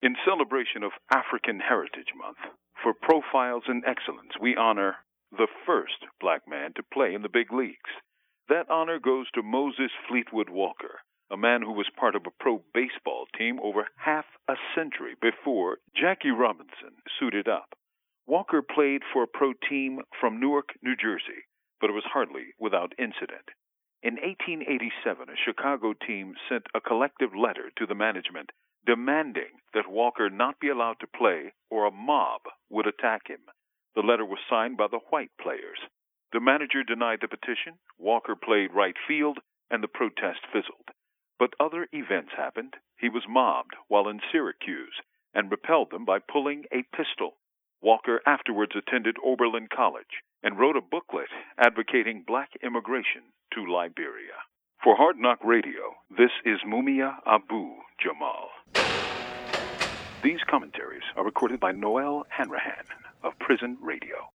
In celebration of African Heritage Month, for Profiles in Excellence, we honor the first black man to play in the big leagues. That honor goes to Moses Fleetwood Walker, a man who was part of a pro baseball team over half a century before Jackie Robinson suited up. Walker played for a pro team from Newark, New Jersey, but it was hardly without incident. In 1887, a Chicago team sent a collective letter to the management demanding that Walker not be allowed to play or a mob would attack him. The letter was signed by the white players. The manager denied the petition, Walker played right field, and the protest fizzled. But other events happened. He was mobbed while in Syracuse and repelled them by pulling a pistol. Walker afterwards attended Oberlin College and wrote a booklet advocating black immigration to Liberia. For Hard Knock Radio, this is Mumia Abu Jamal. These commentaries are recorded by Noel Hanrahan of Prison Radio.